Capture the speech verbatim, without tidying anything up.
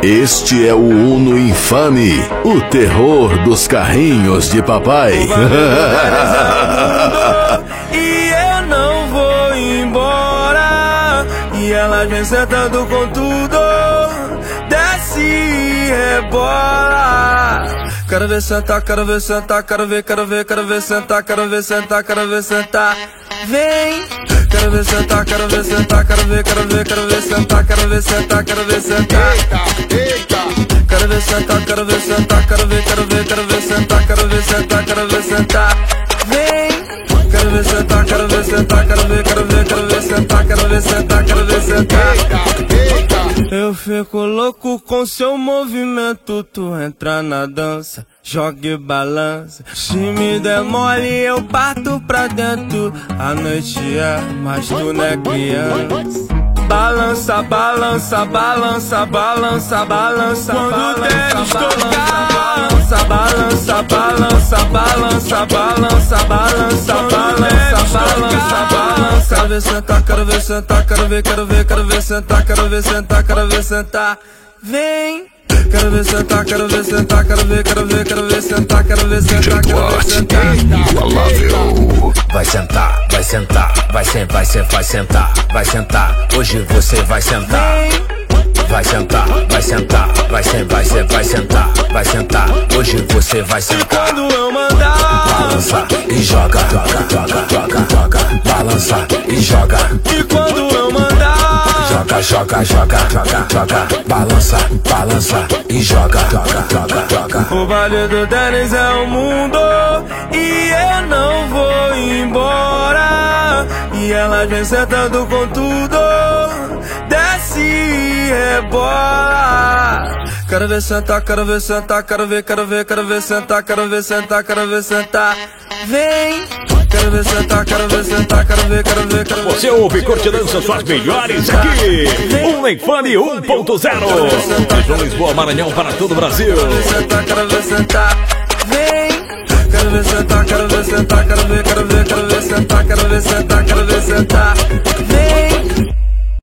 Este é o Uno Infame, o terror dos carrinhos de papai. E eu não vou embora. E ela vem sentando com tudo, desce e rebola. Quero ver sentar, quero ver sentar, quero ver, quero ver, quero ver sentar, quero ver sentar, quero ver sentar. Vem! Quero ver sentar, quero ver sentar, quero ver, quero ver, quero ver sentar, quero ver sentar, quero ver sentar. Eita, eita. Quero ver sentar, quero ver sentar, quero ver, quero ver, quero ver sentar, quero ver sentar, quero ver sentar. Vem! Quero ver sentar, quero ver sentar, quero ver, quero ver, quero ver sentar, quero ver sentar, quero ver sentar. Eita, eita. Eu fico louco com seu movimento, tu entra na dança, joga e balança. Se me der mole eu parto pra dentro. A noite é, mas tu não é criança. Balança, balança, balança, balança, balança. Quando deles tocar, balança, balança, balança, balança, balança, balança, balança, balança. Quero ver sentar, quero ver sentar, quero ver, quero ver, quero ver sentar, quero ver sentar, quero ver sentar. Vem! Quero ver sentar, quero ver sentar, quero ver, quero ver, quero ver sentar, quero ver sentar, quero ver sentar. Inigualável. Vai sentar, vai sentar, vai sentar, vai sentar, vai sentar, vai sentar. Hoje você vai sentar. Vai sentar, vai sentar, vai sentar, vai sentar, vai sentar, vai sentar. Hoje você vai sentar. Quando eu mandar, balança e joga, joga, joga, joga, joga. Balança e joga. e quando eu mandar, Joga, joga, joga, joga, joga. Balança, balança e joga, joga, joga, joga. o vale do Denis é o mundo e eu não vou embora. E ela vem sentando com tudo, desce e rebola. Quero ver sentar, quero ver sentar, quero ver, quero ver, quero ver sentar, quero ver sentar, quero ver sentar. Vem! Quero ver sentar, quero ver sentar, quero ver, quero ver, quero ver. Você ouve Curte Dança, suas melhores aqui. Um Infame um ponto zero. Região Lisboa, Maranhão para todo o Brasil. Quero ver sentar, quero ver sentar. Vem! Quero ver sentar, quero ver sentar, quero ver, quero ver, quero ver sentar, quero ver sentar.